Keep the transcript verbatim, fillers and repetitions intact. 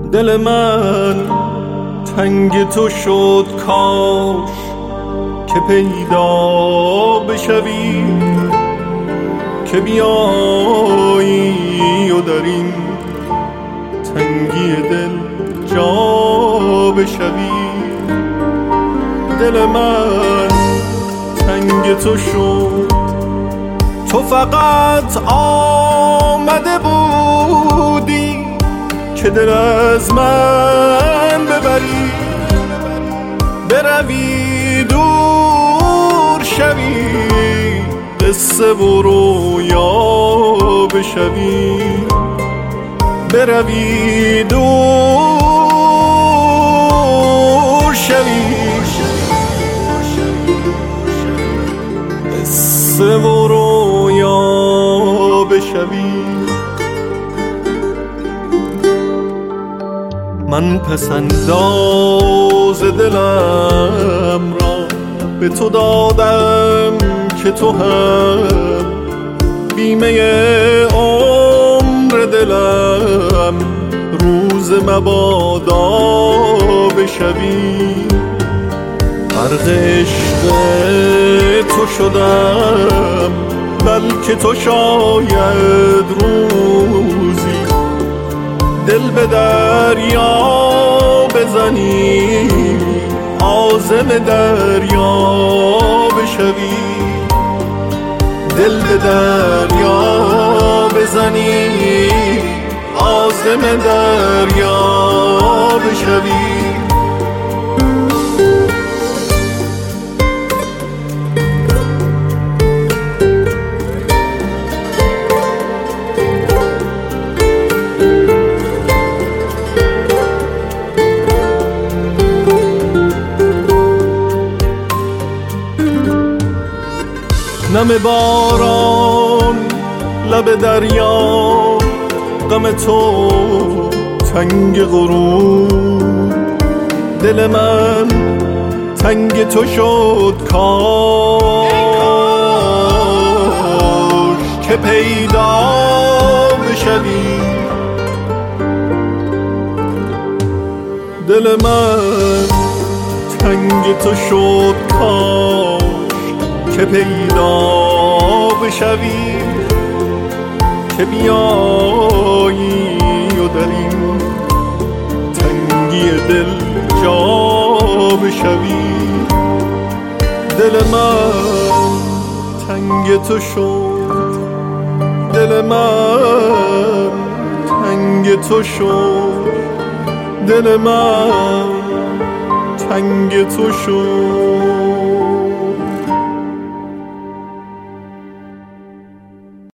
دل من تنگ تو شد کاش که پیدا بشوی، که بیایی و در این تنگی دل جا بشوی. دل من تنگ تو شد، تو فقط آمده بودی که دل از من ببری، بروی دور شوی، قصه و رویا بشوی، بروی دور شوی، قصه و رویا بشوی. من پسنداز دلم را به تو دادم که تو هم بیمه عمر دلم، روز مبادا بشوی. غرق عشق تو شدم، بلکه تو شاید روزی دل به دریا بزنی، عازم دریا بشوی، دل به دریا بزنی، عازم دریا بشوی. نم باران لب دریا، غم تو تنگ غرور، دل من تنگ تو شد کاش که پیدا بشوی. دل من تنگ تو شد کاش که پیدا بشوی، که بیایی و در این تنگی دل جا بشوی. دل من تنگ تو شد، دل من تنگ تو شد، دل من تنگ تو شد.